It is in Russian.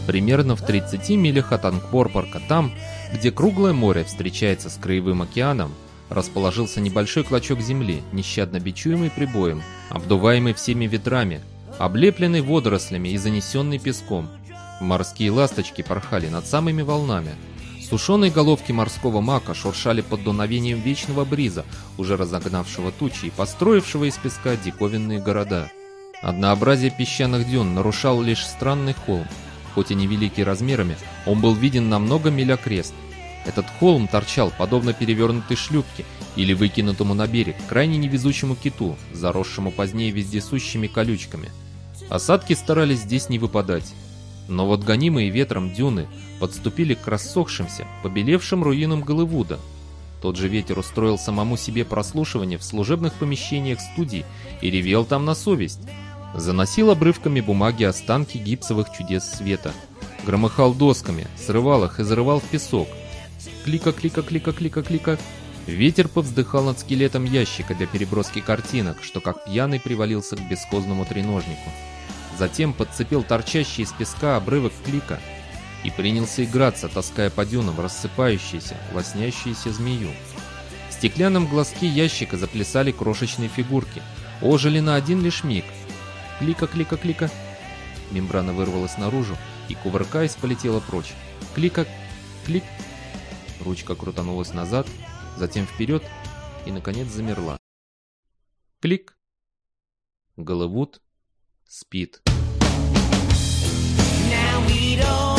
Примерно в 30 милях от Ангкор-Парка, там, где круглое море встречается с краевым океаном, расположился небольшой клочок земли, нещадно бичуемый прибоем, обдуваемый всеми ветрами, облепленный водорослями и занесенный песком. Морские ласточки порхали над самыми волнами. Сушеные головки морского мака шуршали под дуновением вечного бриза, уже разогнавшего тучи и построившего из песка диковинные города. Однообразие песчаных дюн нарушал лишь странный холм. Хоть и невеликий размерами, он был виден на много миль окрест. Этот холм торчал, подобно перевернутой шлюпке или выкинутому на берег крайне невезучему киту, заросшему позднее вездесущими колючками. Осадки старались здесь не выпадать. Но вот гонимые ветром дюны подступили к рассохшимся, побелевшим руинам Голливуда. Тот же ветер устроил самому себе прослушивание в служебных помещениях студий и ревел там на совесть. Заносил обрывками бумаги останки гипсовых чудес света. Громыхал досками, срывал их и зарывал в песок. Клика-клика-клика-клика-клика. Ветер повздыхал над скелетом ящика для переброски картинок, что как пьяный привалился к бесхозному треножнику. Затем подцепил торчащий из песка обрывок клика и принялся играться, таская по дюнам рассыпающуюся, лоснящуюся змею. В стеклянном глазке ящика заплясали крошечные фигурки, ожили на один лишь миг. Клика-клика-клика. Мембрана вырвалась наружу и, кувыркаясь, полетела прочь. Клика-клик. Ручка крутанулась назад, затем вперед и, наконец, замерла. Клик. Голливуд спит. Now we don't